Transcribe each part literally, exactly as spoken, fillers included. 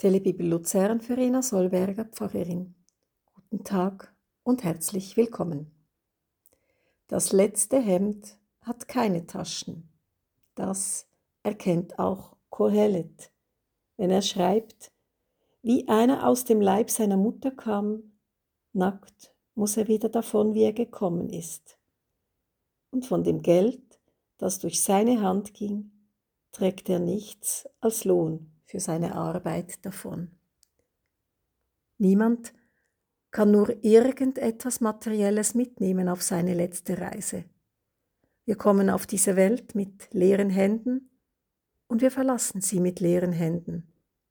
Telebibel Luzern, Verena Solberger, Pfarrerin. Guten Tag und herzlich willkommen. Das letzte Hemd hat keine Taschen. Das erkennt auch Kohelet, wenn er schreibt, wie einer aus dem Leib seiner Mutter kam, nackt muss er wieder davon, wie er gekommen ist. Und von dem Geld, das durch seine Hand ging, trägt er nichts als Lohn für seine Arbeit davon. Niemand kann nur irgendetwas Materielles mitnehmen auf seine letzte Reise. Wir kommen auf diese Welt mit leeren Händen und wir verlassen sie mit leeren Händen.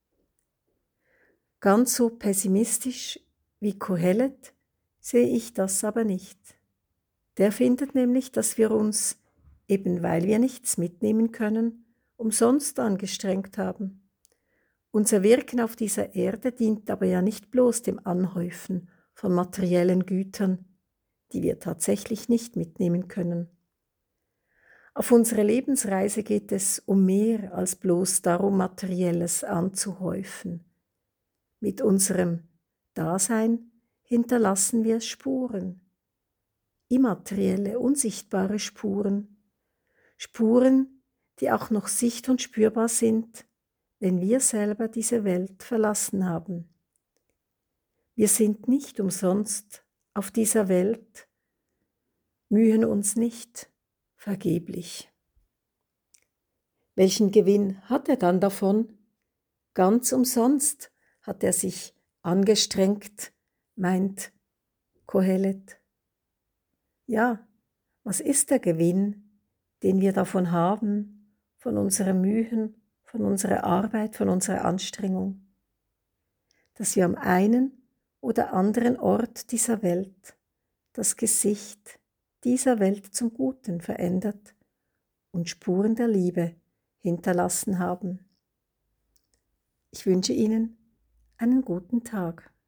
Ganz so pessimistisch wie Kohelet sehe ich das aber nicht. Der findet nämlich, dass wir uns, eben weil wir nichts mitnehmen können, umsonst angestrengt haben. Unser Wirken auf dieser Erde dient aber ja nicht bloß dem Anhäufen von materiellen Gütern, die wir tatsächlich nicht mitnehmen können. Auf unserer Lebensreise geht es um mehr als bloß darum, Materielles anzuhäufen. Mit unserem Dasein hinterlassen wir Spuren, immaterielle, unsichtbare Spuren, Spuren, die auch noch sicht- und spürbar sind, wenn wir selber diese Welt verlassen haben. Wir sind nicht umsonst auf dieser Welt, mühen uns nicht vergeblich. Welchen Gewinn hat er dann davon? Ganz umsonst hat er sich angestrengt, meint Kohelet. Ja, was ist der Gewinn, den wir davon haben, von unseren Mühen, von unserer Arbeit, von unserer Anstrengung? Dass wir am einen oder anderen Ort dieser Welt das Gesicht dieser Welt zum Guten verändert und Spuren der Liebe hinterlassen haben. Ich wünsche Ihnen einen guten Tag.